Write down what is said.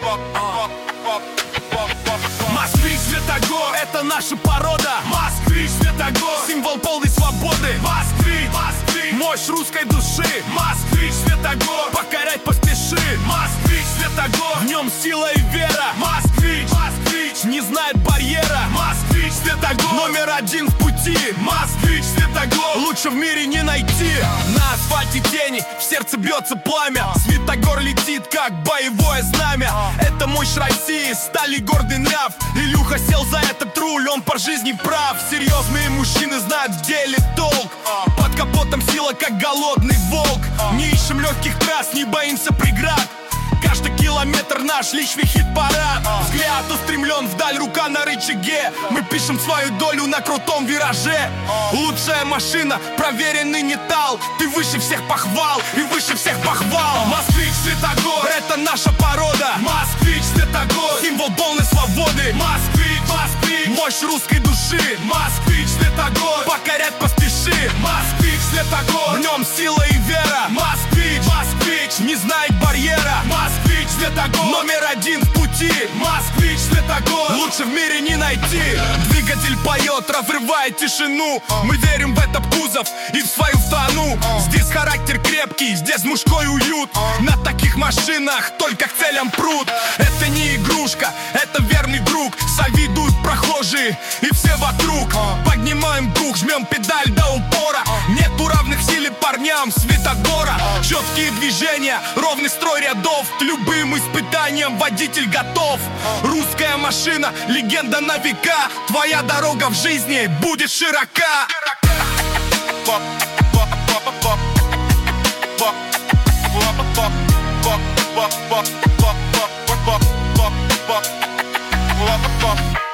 Москвич Святогор — это наша порода. Москвич Святогор — символ полной свободы. Москвич, Москвич — мощь русской души. Москвич Святогор — покорять поспеши. Москвич Святогор — в нем сила и вера. Москвич, Москвич — не знает барьера. Москвич Святогор — номер один в пути. Москвич Святогор — лучше в мире не найти. На асфальте тени, в сердце бьется пламя. Святогор летит, как боевое знамя. Это мощь России, стали гордый нрав. Илюха сел за этот руль, он по жизни прав. Серьезные мужчины знают, в деле толк. Под капотом сила, как голодный волк. Не ищем легких трасс, не боимся преград. Каждый километр наш личный хит-парад. Взгляд устремлен вдаль, рука на рычаге. Мы пишем свою долю на крутом вираже. Лучшая машина, проверенный металл. Ты выше всех похвал и выше всех похвал. Москвич Святогор — это наша порода. Москвич Святогор — символ полной свободы. Москвич, Москвич — мощь русской души. Москвич Святогор — покорять поспеши. Москвич Святогор — в нем сила и вера. Москвич, Москвич — не знает барьера. Москвич Святогор — номер один в пути. Москвич Святогор — лучше в мире не найти. Двигатель поет, разрывает тишину. Мы верим в этот кузов и в свою страну. Здесь характер крепкий, здесь мужской уют. На таких машинах только к целям прут. Это не игрушка, это верный друг. Завидуют прохожие и все вокруг. Поднимаем дух, жмем педаль до упора. Нету равных силе парням Святогора. Четкие движения, ровный строй рядов. К любым испытаниям водитель готов. Русская машина, легенда на века. Твоя дорога в жизни будет широка. Fuck.